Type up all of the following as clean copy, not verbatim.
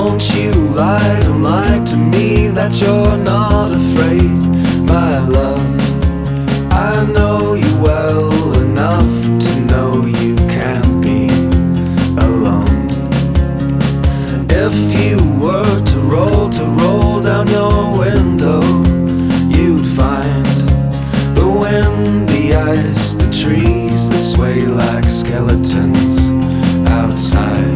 Don't you lie, don't lie to me that you're not afraid, my love. I know you well enough to know you can't be alone. If you were to roll down your window, you'd find the wind, the ice, the trees that sway like skeletons outside.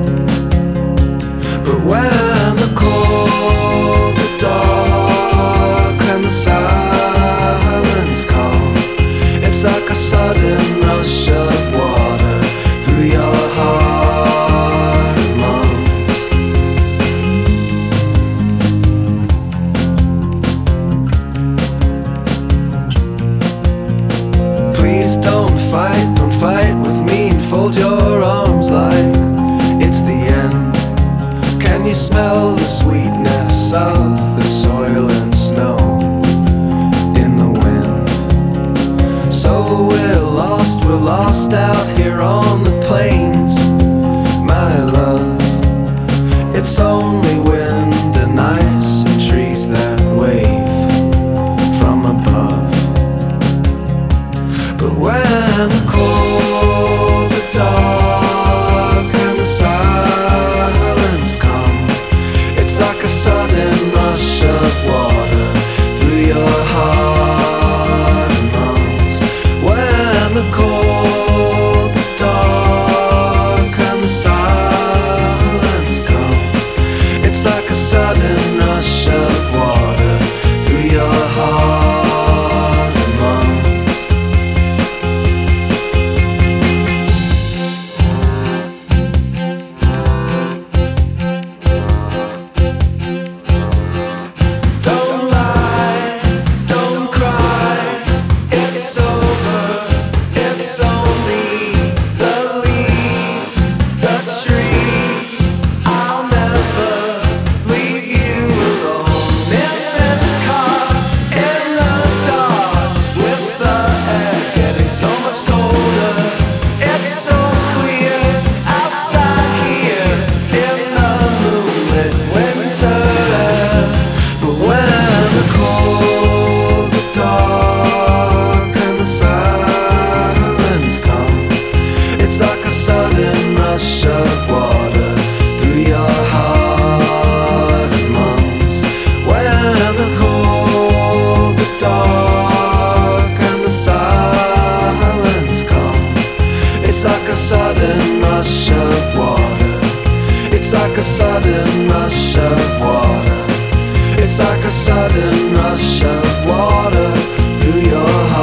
But when the cold, the dark, and the silence come, it's like a sudden rush of water through your heart and lungs. Please don't fight with me and fold your arms like it's the end. Can you smell the sweetness of the soil and snow in the wind? So we're lost out here on the plains, my love. It's only wind and ice and trees that wave from above. But when the cold, the dark, and the silence come, it's like a sudden rush of water through your heart and lungs. When the cold, the dark, and the silence come, it's like a sudden rush of water through your heart and lungs. Don't lie, don't cry, it's over, it's only the leaves, the trees. I'll never leave you alone in this car, in the dark, with the air getting so much colder. It's so clear outside here in the moonlit winter. But when the cold, the dark, and the silence come, it's like a sudden rush of water through your heart and lungs. When the cold, the dark, and the silence come, it's like a sudden rush of water. It's like a sudden rush of water. It's like a sudden rush of water through your heart.